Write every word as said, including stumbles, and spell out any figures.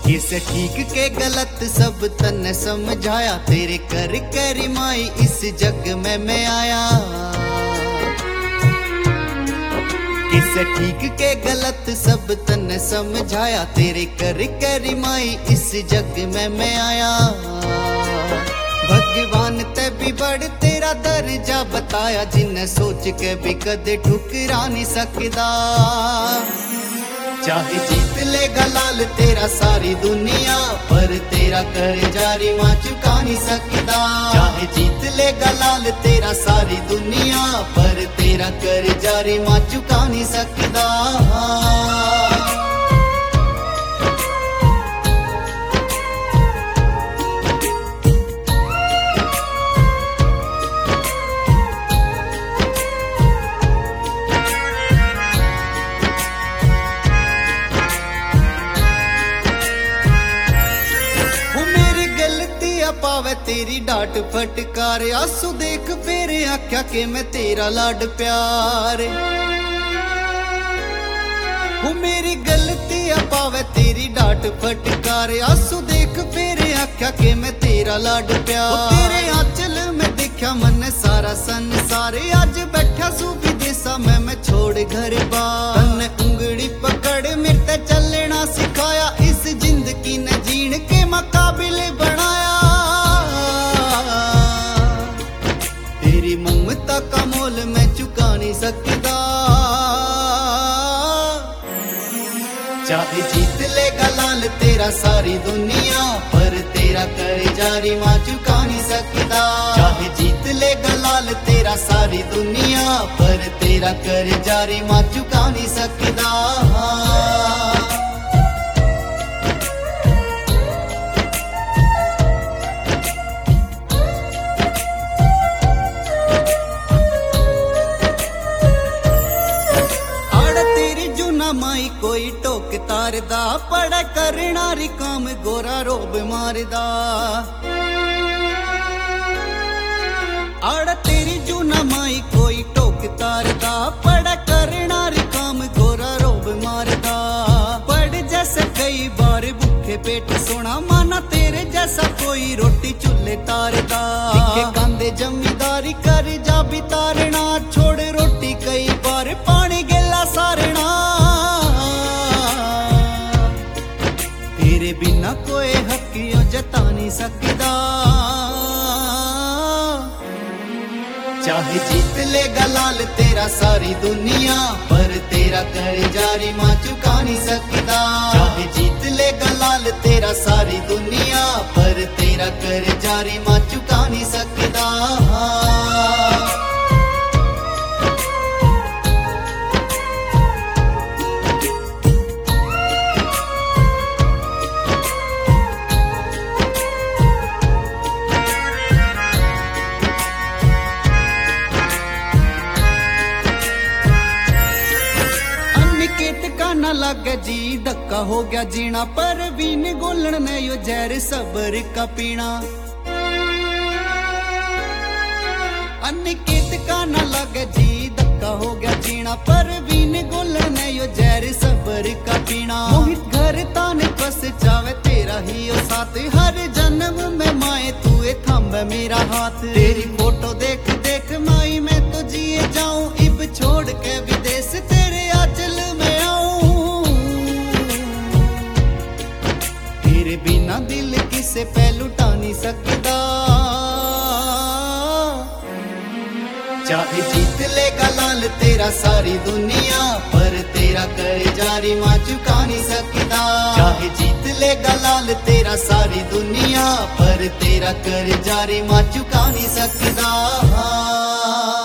किसे ठीक के गलत सब तन्ने समझाया, तेरे कर करी माई इस जग में मैं आया। किसे ठीक के गलत सब तन्ने समझाया, तेरे कर करी माई इस जग में मैं आया। भगवान ते भी बड़ तेरा दर्जा बताया, जिन्हें सोच के भी कदे ठुकरा नहीं सकदा। चाहे जीत लेगा लाल तेरा सारी दुनिया, पर तेरा कर जारी मां चुका नहीं सकदा। चाहे जीत लेगा लाल तेरा सारी दुनिया, पर तेरा कर जारी मां चुका नहीं सकदा। पावे तेरी डांट फटकार, आंसू देख फेर आख्या के मैं तेरा लाड प्यार। वो मेरी गलती पावे तेरी डांट फटकार, आंसू देख फेर आख्या के मैं तेरा लाड प्यार। तेरे आंचल में देखा मन सारा संसार, आज बैठा सू विदेशा में मैं छोड़ घर बार। तन्ने उंगली पकड़ मेरे ते चलना सिखाया, इस जिंदगी ने जीण के मुकाबिले बनाया। तेरी ममता का मोल मैं चुका नहीं सकता। चाहे जीत लेगा लाल तेरा सारी दुनिया, पर तेरा कर जारी मां चुका नहीं सकता। चाहे जीत लेगा लाल तेरा सारी दुनिया, पर तेरा कर जारी मां चुका नहीं सकता। माई कोई टोक तारदा, पड़ा करना री काम गोरा रोब मारदा। आड़ तेरी जूना माई कोई टोक तारदा, पड़ा करना री काम गोरा रोब मारदा। पड़ जैसे कई बार भूखे पेट सोना, माना तेरे जैसा कोई रोटी चूल्हे तारदा। के कांदे जमींदारी कर जा भी तारना, छोड़ रोटी कई बार पानी गेला सारना। तेरे बिना कोई हकियों जता नहीं सकदा। चाहे जीत लेगा लाल तेरा सारी दुनिया, पर तेरा कर जारी मां चुका नहीं सकदा। चाहे जीत लेगा लाल तेरा सारी दुनिया, पर तेरा कर जारी मां चुका नहीं सकदा। ना लगे जी धक्का हो गया जीना, पर बीन गोलन ने यो जहर सबर का पीना। अनिकेत का ना लगे जी धक्का हो गया जीना, पर बीन गोलन ने यो जहर सबर का पीना। मोहित घर ताने बस जावे तेरा ही ओ साथ, हर जन्म में माए तू थांबे मेरा हाथ। तेरी फोटो देख देख माई मैं तो जिए जाऊं, इब छोड़ के विदेश तेरे आंचल में आऊं। तेरे बिना दिल किसे पे लुटा नहीं सकदा। चाहे जीत लेगा लाल तेरा सारी दुनिया, पर तेरा कर जारी मां चुका नहीं सकदा। चाहे जीत लेगा लाल तेरा सारी दुनिया, पर तेरा कर जारी मां चुका नहीं सकदा।